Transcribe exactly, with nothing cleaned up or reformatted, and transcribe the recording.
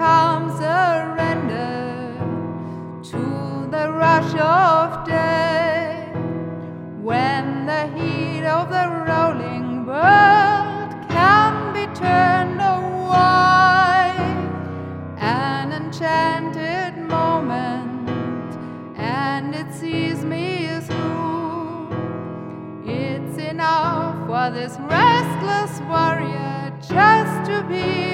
calm surrender to the rush of day, when the heat of the rolling world can be turned away. An enchanted moment, and it sees me through. It's enough for this restless warrior just to be